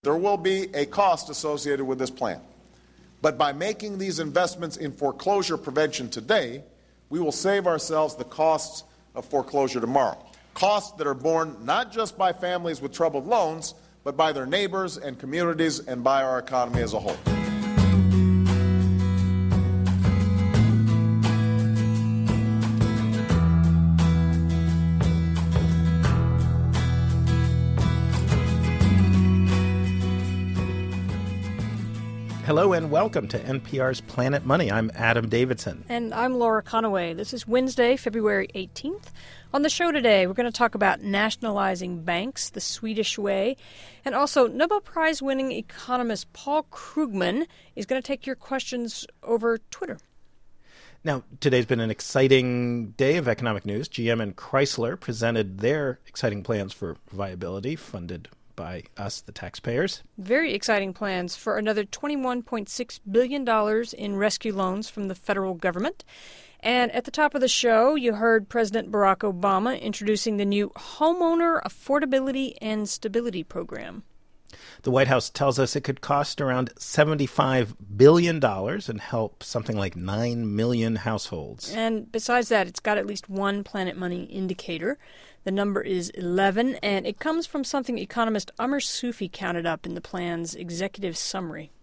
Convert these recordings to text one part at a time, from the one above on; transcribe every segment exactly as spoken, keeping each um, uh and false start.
There will be a cost associated with this plan. But by making these investments in foreclosure prevention today, we will save ourselves the costs of foreclosure tomorrow. Costs that are borne not just by families with troubled loans, but by their neighbors and communities and by our economy as a whole. Hello and welcome to N P R's Planet Money. I'm Adam Davidson. And I'm Laura Conaway. This is Wednesday, February eighteenth. On the show today, we're going to talk about nationalizing banks the Swedish way. And also, Nobel Prize-winning economist Paul Krugman is going to take your questions over Twitter. Now, today's been an exciting day of economic news. G M and Chrysler presented their exciting plans for viability, funded by us, the taxpayers. Very exciting plans for another twenty-one point six billion dollars in rescue loans from the federal government. And at the top of the show, you heard President Barack Obama introducing the new Homeowner Affordability and Stability Program. The White House tells us it could cost around seventy-five billion dollars and help something like nine million households. And besides that, it's got at least one Planet Money indicator. The number is eleven, and it comes from something economist Amr Soufi counted up in the plan's executive summary.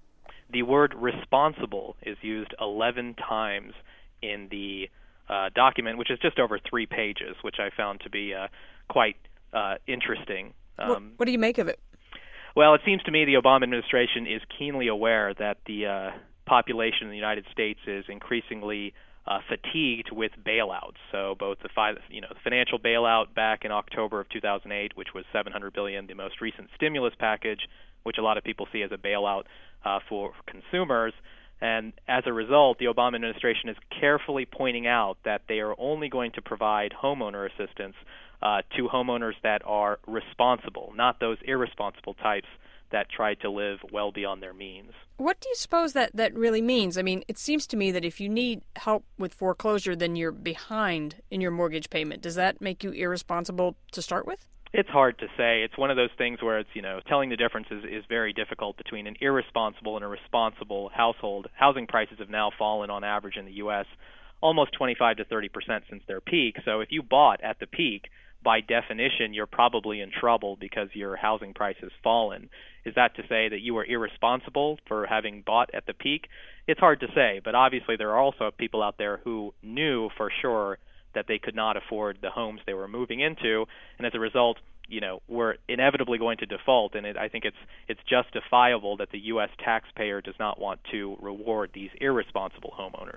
The word responsible is used eleven times in the uh, document, which is just over three pages, which I found to be uh, quite uh, interesting. Um, what, what do you make of it? Well, it seems to me the Obama administration is keenly aware that the uh, population in the United States is increasingly uh, fatigued with bailouts. So both the fi- you know the financial bailout back in October of two thousand eight, which was seven hundred billion dollars, the most recent stimulus package, which a lot of people see as a bailout uh, for consumers. And as a result, the Obama administration is carefully pointing out that they are only going to provide homeowner assistance uh, to homeowners that are responsible, not those irresponsible types that try to live well beyond their means. What do you suppose that, that really means? I mean, it seems to me that if you need help with foreclosure, then you're behind in your mortgage payment. Does that make you irresponsible to start with? It's hard to say. It's one of those things where it's, you know, telling the difference is, is very difficult between an irresponsible and a responsible household. Housing prices have now fallen on average in the U S almost twenty-five to thirty percent since their peak. So if you bought at the peak, by definition, you're probably in trouble because your housing price has fallen. Is that to say that you were irresponsible for having bought at the peak? It's hard to say, but obviously there are also people out there who knew for sure that they could not afford the homes they were moving into, and as a result, you know, we're inevitably going to default, and it, I think it's it's justifiable that the U S taxpayer does not want to reward these irresponsible homeowners.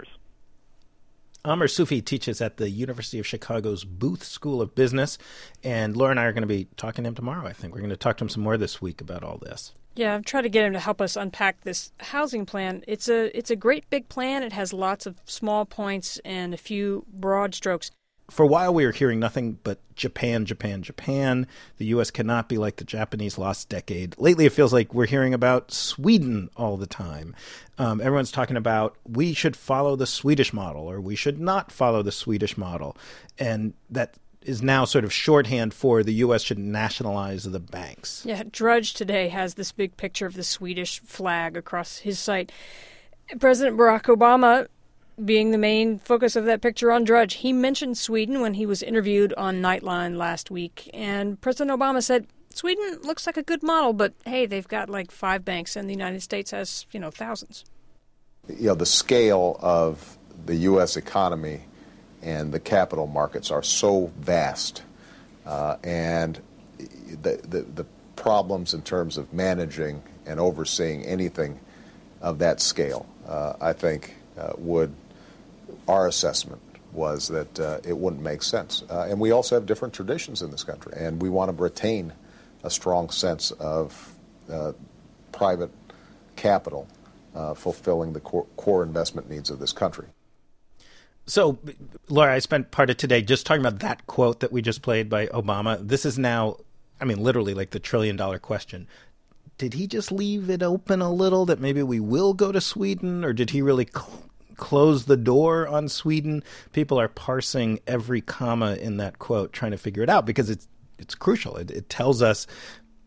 Amr Soufi teaches at the University of Chicago's Booth School of Business, and Laura and I are going to be talking to him tomorrow, I think. We're going to talk to him some more this week about all this. Yeah, I've tried to get him to help us unpack this housing plan. It's a it's a great big plan. It has lots of small points and a few broad strokes. For a while, we were hearing nothing but Japan, Japan, Japan. The U S cannot be like the Japanese lost decade. Lately, it feels like we're hearing about Sweden all the time. Um, everyone's talking about we should follow the Swedish model or we should not follow the Swedish model. And that is now sort of shorthand for the U S should nationalize the banks. Yeah, Drudge today has this big picture of the Swedish flag across his site. President Barack Obama, being the main focus of that picture on Drudge, he mentioned Sweden when he was interviewed on Nightline last week. And President Obama said, Sweden looks like a good model, but hey, they've got like five banks and the United States has, you know, thousands. You know, the scale of the U S economy and the capital markets are so vast, uh, and the, the the problems in terms of managing and overseeing anything of that scale, uh, I think, uh, would, our assessment was that uh, it wouldn't make sense. Uh, and we also have different traditions in this country, and we want to retain a strong sense of uh, private capital uh, fulfilling the core, core investment needs of this country. So, Laura, I spent part of today just talking about that quote that we just played by Obama. This is now, I mean, literally like the trillion dollar question. Did he just leave it open a little that maybe we will go to Sweden, or did he really cl- close the door on Sweden? People are parsing every comma in that quote, trying to figure it out because it's it's crucial. It, it tells us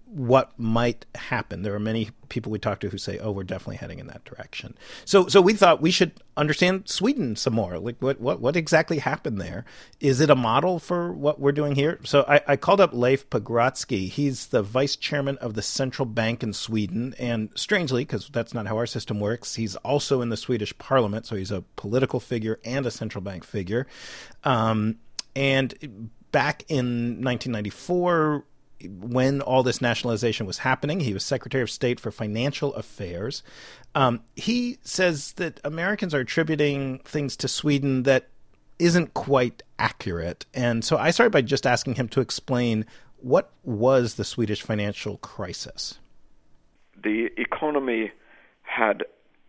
what might happen. There are many people we talk to who say, oh, we're definitely heading in that direction. So so we thought we should understand Sweden some more. Like what what, what exactly happened there? Is it a model for what we're doing here? So I, I called up Leif Pagrotsky. He's the vice chairman of the central bank in Sweden. And strangely, because that's not how our system works, he's also in the Swedish parliament. So he's a political figure and a central bank figure. Um, and back in nineteen ninety-four, when all this nationalization was happening, he was Secretary of State for Financial Affairs. Um, he says that Americans are attributing things to Sweden that isn't quite accurate. And so I started by just asking him to explain what was the Swedish financial crisis. The economy had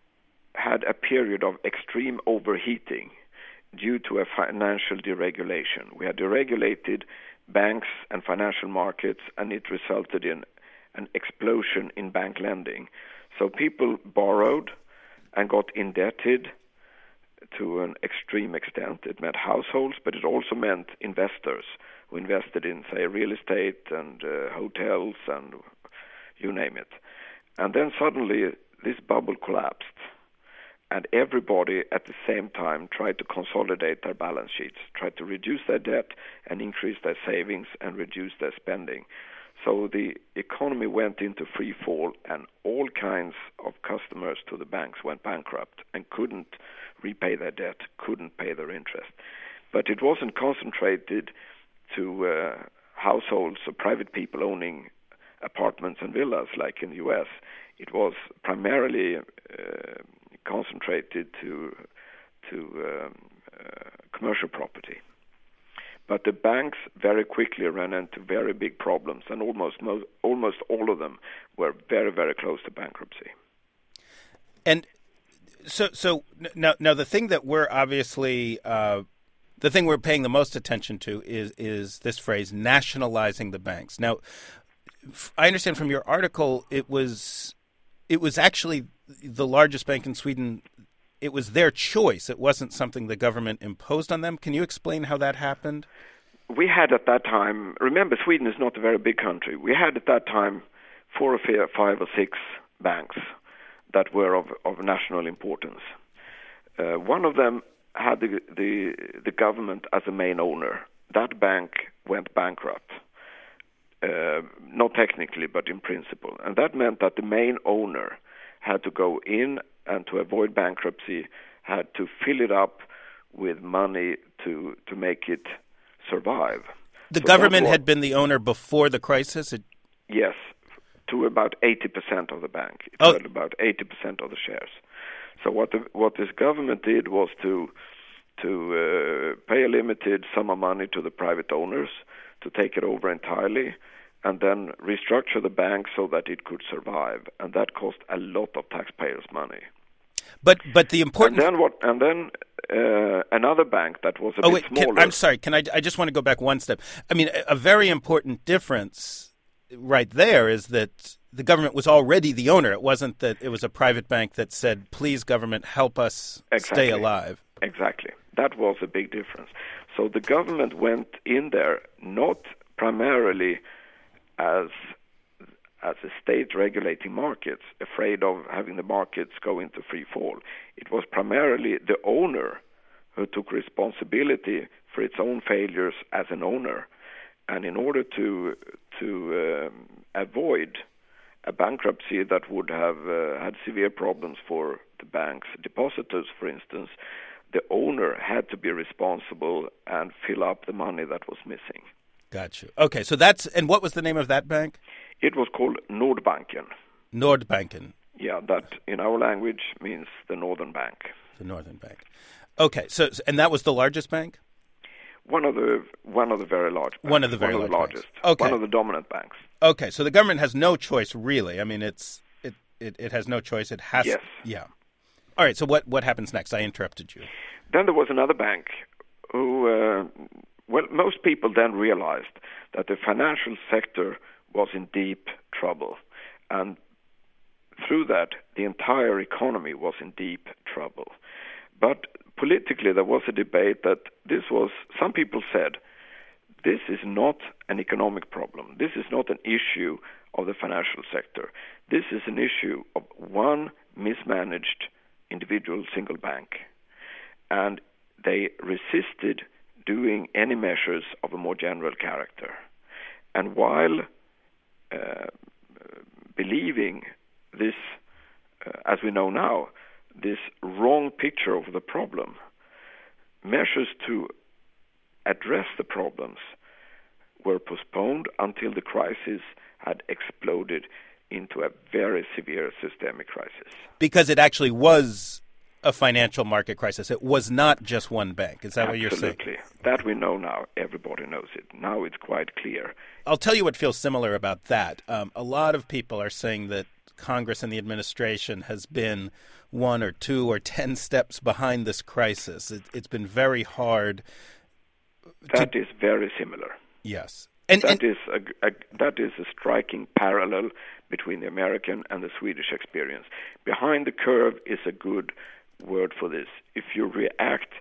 had a period of extreme overheating due to a financial deregulation. We had deregulated banks and financial markets, and it resulted in an explosion in bank lending. So people borrowed and got indebted to an extreme extent. It meant households, but it also meant investors who invested in, say, real estate and uh, hotels and you name it. And then suddenly this bubble collapsed, and everybody at the same time tried to consolidate their balance sheets, tried to reduce their debt and increase their savings and reduce their spending. So the economy went into free fall, and all kinds of customers to the banks went bankrupt and couldn't repay their debt, couldn't pay their interest. But it wasn't concentrated to uh, households or private people owning apartments and villas like in the U S. It was primarily uh, concentrated to to um, uh, commercial property. But the banks very quickly ran into very big problems, and almost mo- almost all of them were very, very close to bankruptcy. And so, so now, now the thing that we're obviously uh, the thing we're paying the most attention to is is this phrase, nationalizing the banks. Now, I understand from your article, it was it was actually the largest bank in Sweden. It was their choice. It wasn't something the government imposed on them. Can you explain how that happened? We had at that time, remember, Sweden is not a very big country. We had at that time four or five or six banks that were of, of national importance. Uh, one of them had the, the the government as a main owner. That bank went bankrupt, uh, not technically, but in principle. And that meant that the main owner had to go in and to avoid bankruptcy, had to fill it up with money to to make it survive. The so government was, had been the owner before the crisis? It... Yes, to about eighty percent of the bank. It oh. held about eighty percent of the shares. So what the, what this government did was to to uh, pay a limited sum of money to the private owners to take it over entirely, and then restructure the bank so that it could survive, and that cost a lot of taxpayers' money. But but the important and then what? And then uh, another bank that was a oh, bit wait, smaller. Can, I'm sorry. Can I? I just want to go back one step. I mean, a, a very important difference right there is that the government was already the owner. It wasn't that it was a private bank that said, "Please, government, help us exactly. stay alive." Exactly. That was a big difference. So the government went in there not primarily as as a state regulating markets, afraid of having the markets go into free fall. It was primarily the owner who took responsibility for its own failures as an owner. And in order to to um, avoid a bankruptcy that would have uh, had severe problems for the bank's depositors, for instance, the owner had to be responsible and fill up the money that was missing. Got you. Okay, so that's, and what was the name of that bank? It was called Nordbanken. Nordbanken. Yeah, that in our language means the Northern Bank. The Northern Bank. Okay, so and that was the largest bank? One of the one of the very large banks. One of the very one of the large largest. Banks. Okay. One of the dominant banks. Okay, so the government has no choice really. I mean, it's it it, it has no choice. It has Yes. Yeah. All right, so what what happens next? I interrupted you. Then there was another bank who uh, well, most people then realized that the financial sector was in deep trouble. And through that, the entire economy was in deep trouble. But politically, there was a debate that this was, some people said, this is not an economic problem. This is not an issue of the financial sector. This is an issue of one mismanaged individual single bank. And they resisted doing any measures of a more general character. And while uh, believing this, uh, as we know now, this wrong picture of the problem, measures to address the problems were postponed until the crisis had exploded into a very severe systemic crisis. Because it actually was a financial market crisis. It was not just one bank. Is that Absolutely. what you're saying? Absolutely. That we know now. Everybody knows it. Now it's quite clear. I'll tell you what feels similar about that. Um, a lot of people are saying that Congress and the administration has been one or two or ten steps behind this crisis. It, it's been very hard. That to... is very similar. Yes. And, that and... is a, a that is a striking parallel between the American and the Swedish experience. Behind the curve is a good word for this. If you react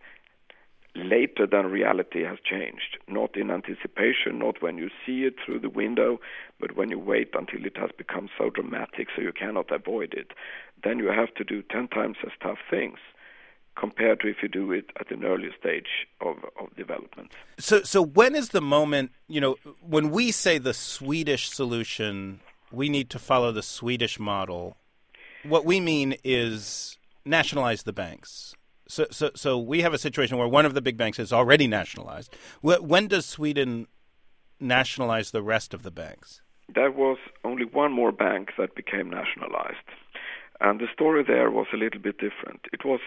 later than reality has changed, not in anticipation, not when you see it through the window, but when you wait until it has become so dramatic so you cannot avoid it, then you have to do ten times as tough things compared to if you do it at an earlier stage of, of development. So, so when is the moment, you know, when we say the Swedish solution, we need to follow the Swedish model, what we mean is nationalize the banks. So, so, so we have a situation where one of the big banks is already nationalized. When does Sweden nationalize the rest of the banks? There was only one more bank that became nationalized. And the story there was a little bit different. It was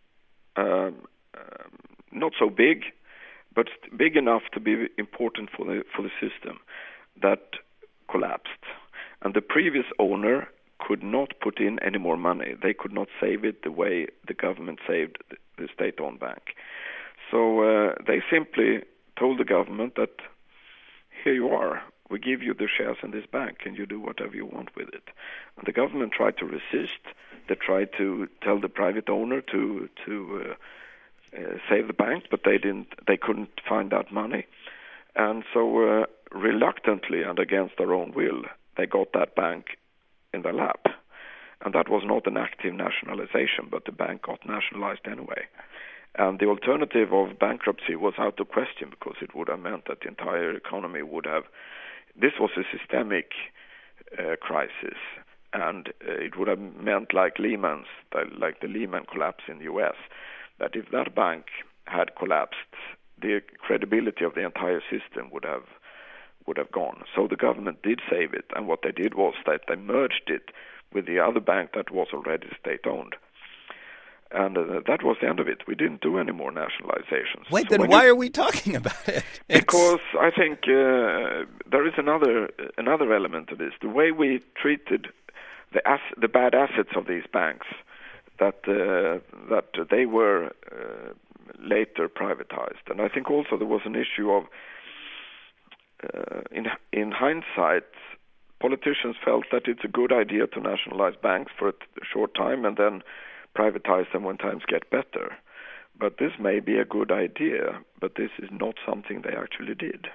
um, um, not so big, but big enough to be important for the for the system, that collapsed. And the previous owner could not put in any more money. They could not save it the way the government saved the, the state-owned bank. So uh, they simply told the government that, here you are, we give you the shares in this bank and you do whatever you want with it. And the government tried to resist. They tried to tell the private owner to to uh, uh, save the bank, but they didn't. They couldn't find that money. And so uh, reluctantly and against their own will, they got that bank in their lap. And that was not an active nationalization, but the bank got nationalized anyway. And the alternative of bankruptcy was out of question because it would have meant that the entire economy would have... This was a systemic uh, crisis, and uh, it would have meant like Lehman's, like the Lehman collapse in the U S, that if that bank had collapsed, the credibility of the entire system would have would have gone. So the government did save it, and what they did was that they merged it with the other bank that was already state-owned. And uh, that was the end of it. We didn't do any more nationalizations. Wait, so then why you, are we talking about it? It's... Because I think uh, there is another another element to this. The way we treated the ass- the bad assets of these banks, that uh, that they were uh, later privatized. And I think also there was an issue of, uh, in in hindsight, politicians felt that it's a good idea to nationalize banks for a short time and then privatize them when times get better. But this may be a good idea, but this is not something they actually did.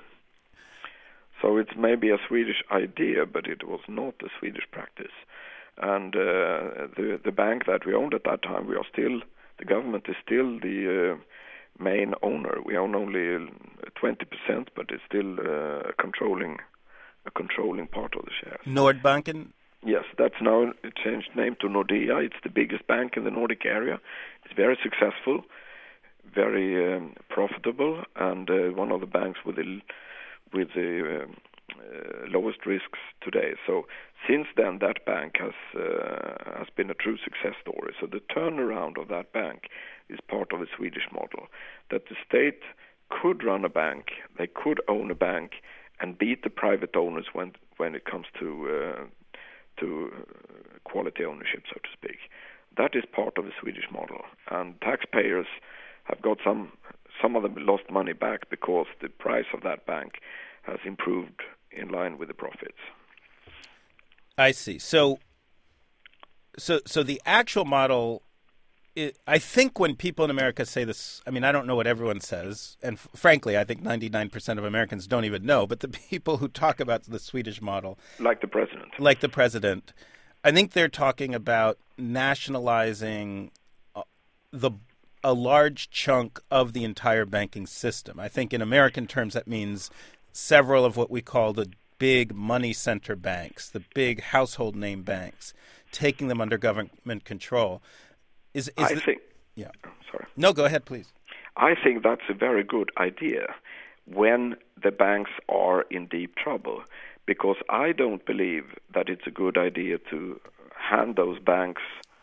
So it's maybe a Swedish idea, but it was not a Swedish practice. And uh, the the bank that we owned at that time, we are still, the government is still the uh, main owner. We own only twenty percent, but it's still uh, controlling a controlling part of the shares. Nordbanken? Yes, that's now changed name to Nordea. It's the biggest bank in the Nordic area. It's very successful, very um, profitable, and uh, one of the banks with the with the um, uh, lowest risks today. So since then, that bank has uh, has been a true success story. So the turnaround of that bank is part of the Swedish model, that the state could run a bank, they could own a bank, and beat the private owners when when it comes to uh, to quality ownership, so to speak. That is part of the Swedish model, and taxpayers have got some. Some of them lost money back because the price of that bank has improved in line with the profits. I see. So, so, so the actual model it, I think when people in America say this, I mean, I don't know what everyone says, and f- frankly, I think ninety-nine percent of Americans don't even know, but the people who talk about the Swedish model... Like the president. Like the president, I think they're talking about nationalizing uh, the a large chunk of the entire banking system. I think in American terms that means several of what we call the big money center banks, the big household name banks, taking them under government control. Is, is I the, think... Yeah. Sorry. No, go ahead, please. I think that's a very good idea when the banks are in deep trouble, because I don't believe that it's a good idea to hand those banks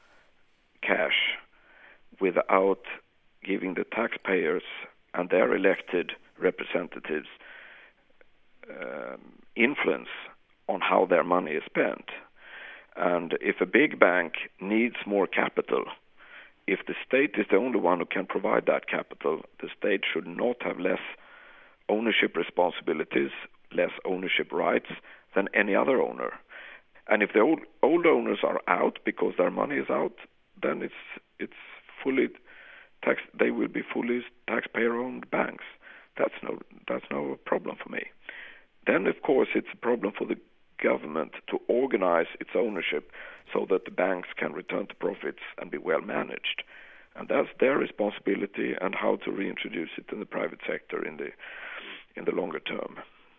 cash without giving the taxpayers and their elected representatives um, influence on how their money is spent. And if a big bank needs more capital, if the state is the only one who can provide that capital, the state should not have less ownership responsibilities, less ownership rights than any other owner. And if the old, old owners are out because their money is out, then it's it's fully tax. They will be fully taxpayer-owned banks. That's no that's no problem for me. Then, of course, it's a problem for the government to organize its ownership so that the banks can return to profits and be well managed. And that's their responsibility, and how to reintroduce it in the private sector in the in the longer term.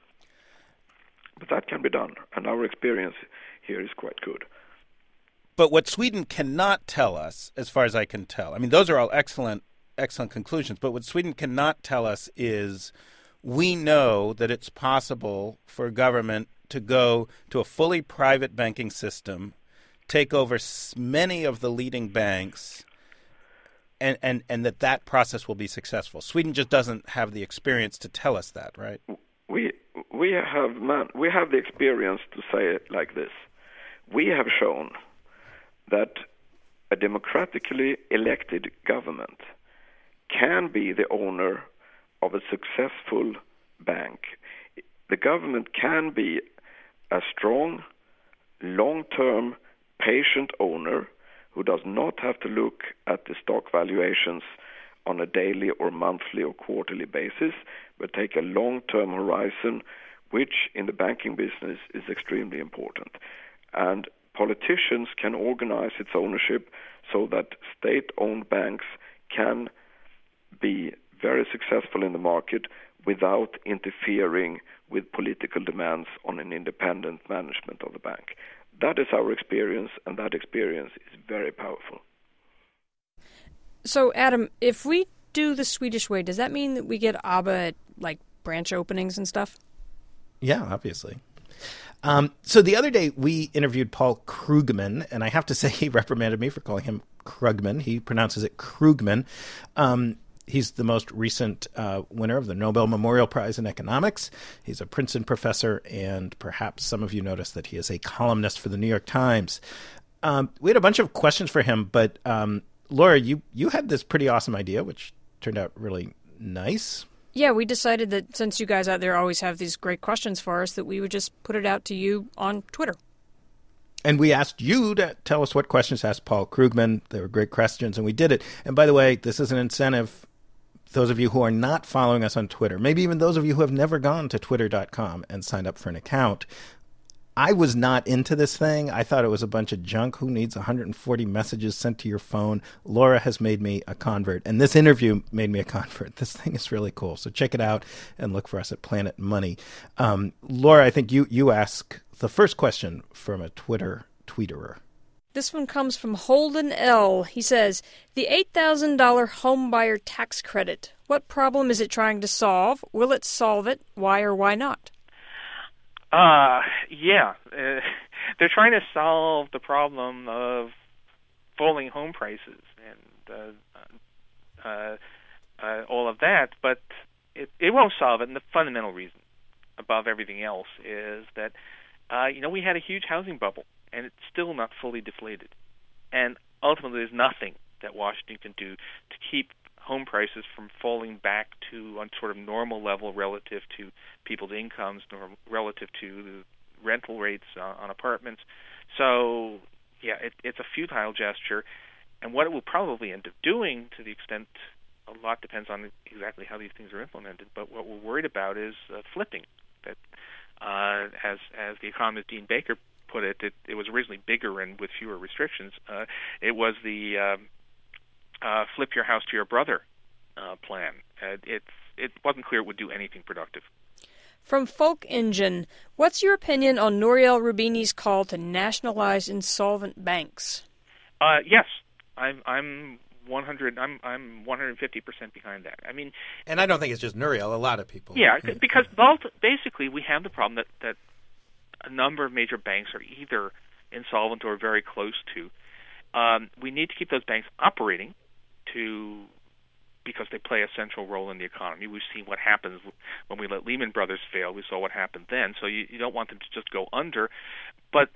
But that can be done, and our experience here is quite good. But what Sweden cannot tell us, as far as I can tell, I mean, those are all excellent, excellent conclusions, but what Sweden cannot tell us is we know that it's possible for government to go to a fully private banking system, take over many of the leading banks, and, and, and that that process will be successful. Sweden just doesn't have the experience to tell us that, right? We we have man, we have the experience to say it like this. We have shown that a democratically elected government can be the owner of a successful bank. The government can be a strong, long-term, patient owner who does not have to look at the stock valuations on a daily or monthly or quarterly basis, but take a long-term horizon, which in the banking business is extremely important. And politicians can organize its ownership so that state-owned banks can be very successful in the market without interfering with political demands on an independent management of the bank. That is our experience, and that experience is very powerful. So, Adam, if we do the Swedish way, does that mean that we get ABBA at, like, branch openings and stuff? Yeah, obviously. Um, so the other day we interviewed Paul Krugman, and I have to say he reprimanded me for calling him Krugman. He pronounces it Krugman. Um, he's the most recent uh, winner of the Nobel Memorial Prize in Economics. He's a Princeton professor, and perhaps some of you noticed that he is a columnist for the New York Times. Um, we had a bunch of questions for him, but um, Laura, you, you had this pretty awesome idea, which turned out really nice. Yeah, we decided that since you guys out there always have these great questions for us, that we would just put it out to you on Twitter. And we asked you to tell us what questions to ask Paul Krugman. They were great questions, and we did it. And by the way, this is an incentive. Those of you who are not following us on Twitter, maybe even those of you who have never gone to twitter dot com and signed up for an account, I was not into this thing. I thought it was a bunch of junk. Who needs one hundred forty messages sent to your phone? Laura has made me a convert, and this interview made me a convert. This thing is really cool. So check it out and look for us at Planet Money. Um, Laura, I think you, you ask the first question from a Twitter tweeterer. This one comes from Holden L. He says, the eight thousand dollars homebuyer tax credit, what problem is it trying to solve? Will it solve it? Why or why not? Uh, yeah. Uh, they're trying to solve the problem of falling home prices and uh, uh, uh, all of that, but it, it won't solve it. And the fundamental reason above everything else is that, uh, you know, we had a huge housing bubble, and it's still not fully deflated. And ultimately, there's nothing that Washington can do to keep home prices from falling back to a sort of normal level relative to people's incomes, nor relative to the rental rates uh, on apartments. So, yeah, it, it's a futile gesture. and what it will probably end up doing, to the extent a lot depends on exactly how these things are implemented, but what we're worried about is uh, flipping. That, uh, as as the economist Dean Baker put it, it, it was originally bigger and with fewer restrictions. Uh, it was the um, uh, flip your house to your brother uh, plan. Uh, it's it wasn't clear it would do anything productive. From Folk Engine, what's your opinion on Nouriel Roubini's call to nationalize insolvent banks? Uh, yes, I'm I'm one hundred. I'm I'm one hundred fifty percent behind that. I mean, and I don't think it's just Nouriel. A lot of people. Yeah, because both basically we have the problem that that a number of major banks are either insolvent or very close to. Um, we need to keep those banks operating to because they play a central role in the economy. We've seen what happens when we let Lehman Brothers fail. We saw what happened then. So you, you don't want them to just go under. But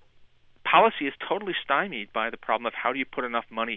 policy is totally stymied by the problem of how do you put enough money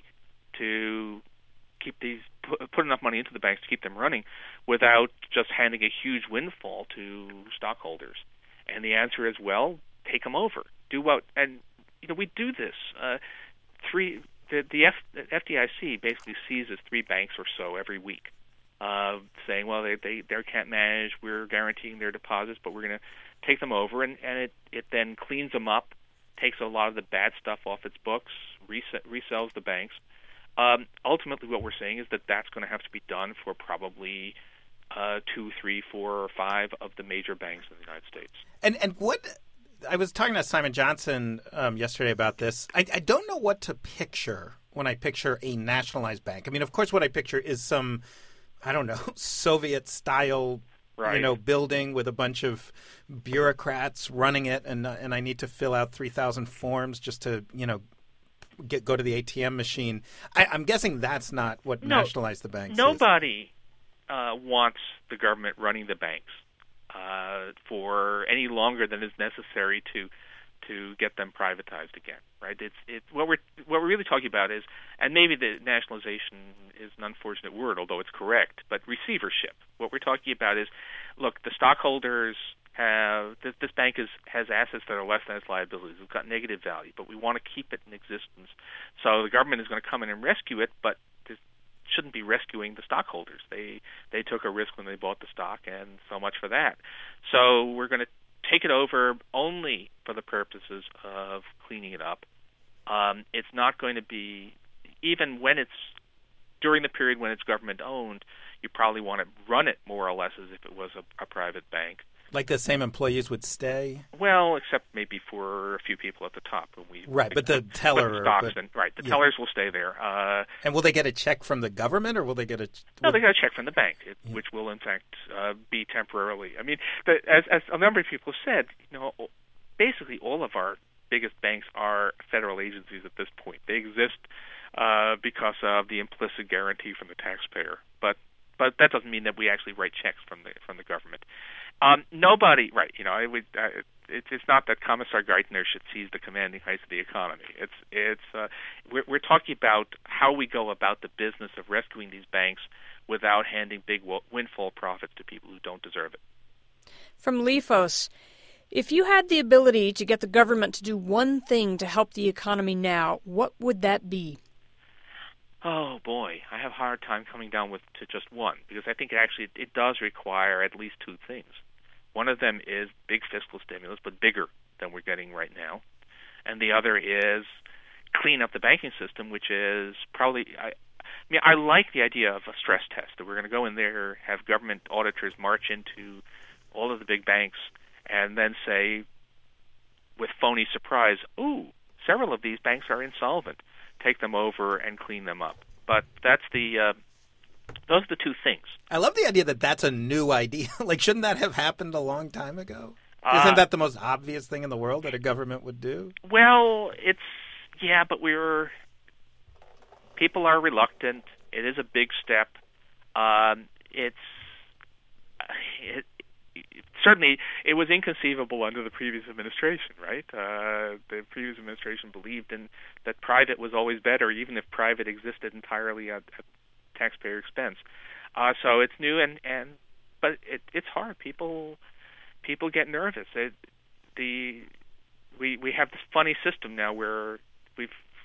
to keep these put enough money into the banks to keep them running without just handing a huge windfall to stockholders. And the answer is, well, take them over. Do what, and you know we do this. Uh, three the the F, F D I C basically seizes three banks or so every week, uh, saying, well, they they they can't manage. We're guaranteeing their deposits, but we're going to take them over, and and it it then cleans them up, takes a lot of the bad stuff off its books, res- resells the banks. Um, ultimately, what we're saying is that that's going to have to be done for probably uh, two, three, four, or five of the major banks in the United States. And and what I was talking to Simon Johnson um, yesterday about this. I, I don't know what to picture when I picture a nationalized bank. I mean, of course, what I picture is some, I don't know, Soviet-style, right. you know, building with a bunch of bureaucrats running it, and uh, and I need to fill out three thousand forms just to, you know, Get, go to the A T M machine. I, I'm guessing that's not what no, nationalized the banks Nobody uh, wants the government running the banks uh, for any longer than is necessary to to get them privatized again. Right? It's it's what we're what we're really talking about is, and maybe the nationalization is an unfortunate word, although it's correct, but receivership. What we're talking about is, look, the stockholders have this, this bank is has assets that are less than its liabilities. It's got negative value, but we want to keep it in existence. So the government is going to come in and rescue it, but this shouldn't be rescuing the stockholders. They they took a risk when they bought the stock, and so much for that. So we're going to take it over only for the purposes of cleaning it up. Um, it's not going to be, even when it's during the period when it's government owned, you probably want to run it more or less as if it was a, a private bank. Like the same employees would stay? Well, except maybe for a few people at the top. When we right, but the teller... The stocks but, and, right, the yeah. tellers will stay there. Uh, and will they get a check from the government, or will they get a... No, they get a check from the bank, it, yeah. which will, in fact, uh, be temporarily. I mean, the, as, as a number of people have said, you know, basically all of our biggest banks are federal agencies at this point. They exist uh, because of the implicit guarantee from the taxpayer. But but that doesn't mean that we actually write checks from the from the government. Um, nobody, right? You know, it would, uh, it, it's not that Commissar Geithner should seize the commanding heights of the economy. It's, it's, uh, we're, we're talking about how we go about the business of rescuing these banks without handing big windfall profits to people who don't deserve it. From Lifos, if you had the ability to get the government to do one thing to help the economy now, what would that be? Oh boy, I have a hard time coming down with to just one, because I think it actually it does require at least two things. One of them is big fiscal stimulus, but bigger than we're getting right now, and the other is clean up the banking system, which is probably. I, I mean, I like the idea of a stress test that we're going to go in there, have government auditors march into all of the big banks, and then say, with phony surprise, "Ooh, several of these banks are insolvent. Take them over and clean them up." But that's the uh, those are the two things. I love the idea that that's a new idea. Like, shouldn't that have happened a long time ago? Uh, Isn't that the most obvious thing in the world that a government would do? Well, it's yeah, but we're people are reluctant. It is a big step. Um, it's it, Certainly, it was inconceivable under the previous administration, right? Uh, the previous administration believed in that private was always better, even if private existed entirely at, at taxpayer expense. Uh, so it's new, and, and but it, it's hard. People people get nervous. It, the we we have this funny system now where we've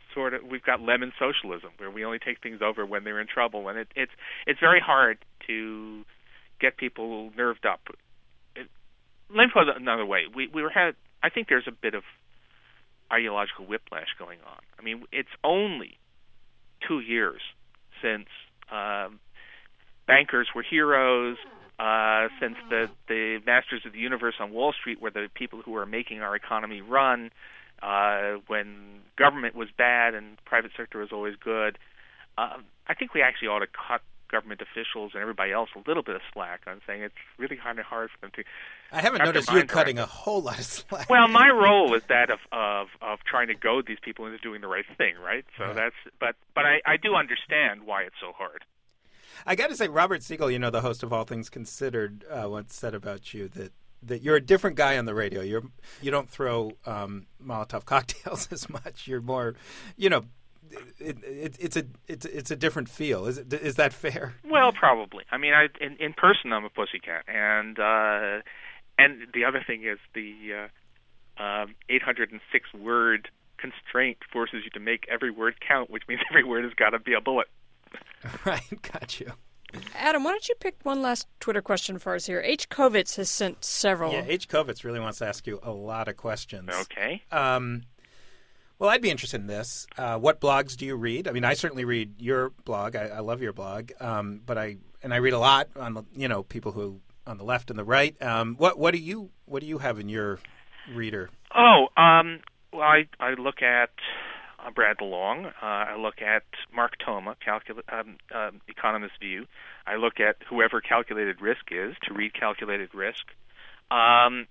sort of we've got lemon socialism, where we only take things over when they're in trouble, and it, it's it's very hard to get people nerved up. It, let me put it another way: we we were had I think there's a bit of ideological whiplash going on. I mean, it's only two years since um, bankers were heroes, uh, since the the masters of the universe on Wall Street were the people who were making our economy run. Uh, when government was bad and private sector was always good, uh, I think we actually ought to cut government officials and everybody else a little bit of slack on saying it's really kind of hard for them to. I haven't noticed you're cutting a whole lot of slack. Well, my role is that of, of of trying to goad these people into doing the right thing, right? So right. that's. But but I, I do understand why it's so hard. I got to say, Robert Siegel, you know, the host of All Things Considered, uh, once said about you that. that you're a different guy on the radio. You're you don't throw um, Molotov cocktails as much. You're more, you know, it, it, it's a it's it's a different feel. Is it, is that fair? Well, probably. I mean, I in, in person I'm a pussycat, and uh, and the other thing is the uh, um, eight hundred six word constraint forces you to make every word count, which means every word has got to be a bullet. Right, got you. Adam, why don't you pick one last Twitter question for us here? H. Kovitz has sent several. Yeah, H. Kovitz really wants to ask you a lot of questions. Okay. Um, well, I'd be interested in this. Uh, what blogs do you read? I mean, I certainly read your blog. I, I love your blog, um, but I and I read a lot on the you know people who on the left and the right. Um, what what do you what do you have in your reader? Oh, um, well, I I look at. Uh, Brad DeLong. Uh, I look at Mark Toma, calcul- um, um, Economist View. I look at whoever Calculated Risk is to read Calculated Risk. Um,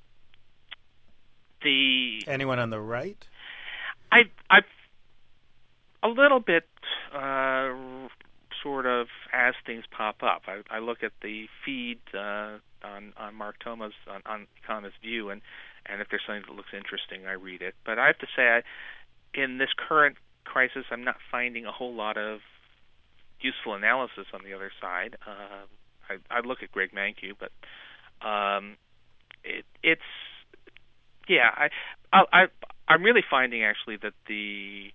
the anyone on the right? I I a little bit uh, sort of as things pop up. I, I look at the feed uh, on on Mark Toma's on, on Economist View, and and if there's something that looks interesting, I read it. But I have to say I. In this current crisis, I'm not finding a whole lot of useful analysis on the other side. Uh, I, I look at Greg Mankiw, but um, it, it's yeah. I, I, I I'm really finding actually that the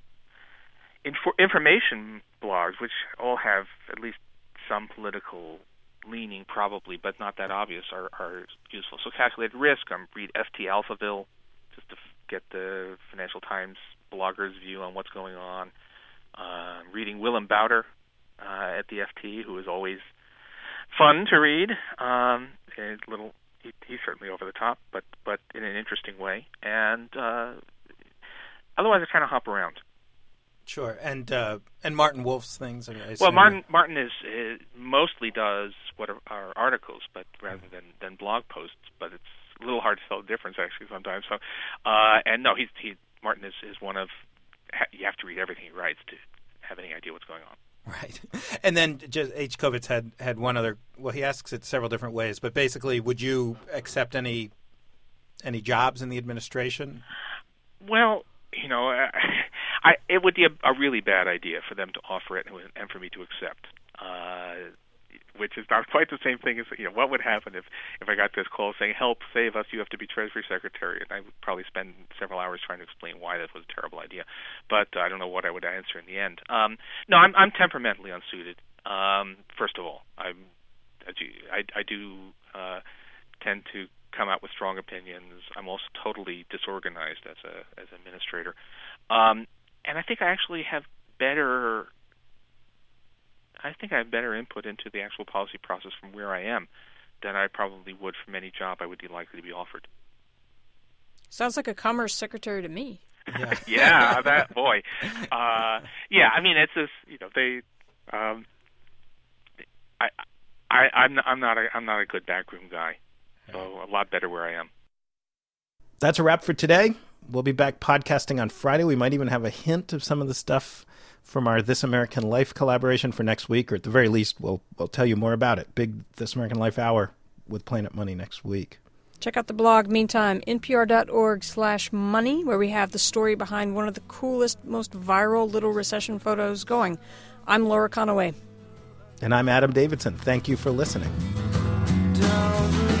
infor- information blogs, which all have at least some political leaning, probably, but not that obvious, are, are useful. So, Calculated Risk. I'm read F T Alphaville just to get the Financial Times blogger's view on what's going on. Uh, reading Willem Bouter uh, at the F T, who is always fun to read. Um, a little, he, he's certainly over the top, but but in an interesting way. And uh, otherwise, I kind of hop around. Sure, and uh, and Martin Wolf's things. I mean, I well, Martin Martin is, is mostly does what are, are articles, but rather than, than blog posts. But it's a little hard to tell the difference actually sometimes. So, uh, and no, he's he Martin is, is one of you have to read everything he writes to have any idea what's going on. Right, and then just H. Kovitz had had one other. Well, he asks it several different ways, but basically, would you accept any any jobs in the administration? Well, you know, I, I it would be a, a really bad idea for them to offer it and, and for me to accept. Uh, which is not quite the same thing as, you know, what would happen if, if I got this call saying, help, save us, you have to be Treasury Secretary. And I would probably spend several hours trying to explain why that was a terrible idea. But uh, I don't know what I would answer in the end. Um, no, I'm, I'm temperamentally unsuited. Um, first of all, I'm, I, I do uh, tend to come out with strong opinions. I'm also totally disorganized as a as an administrator. Um, and I think I actually have better... I think I have better input into the actual policy process from where I am than I probably would from any job I would be likely to be offered. Sounds like a commerce secretary to me. Yeah, yeah that boy. Uh, yeah, I mean, it's just, you know, they. Um, I, I, I'm, I'm not a, I'm not a good backroom guy, so a lot better where I am. That's a wrap for today. We'll be back podcasting on Friday. We might even have a hint of some of the stuff from our This American Life collaboration for next week, or at the very least, we'll we'll tell you more about it. Big This American Life Hour with Planet Money next week. Check out the blog, meantime, npr.org slash money, where we have the story behind one of the coolest, most viral little recession photos going. I'm Laura Conaway. And I'm Adam Davidson. Thank you for listening. Don't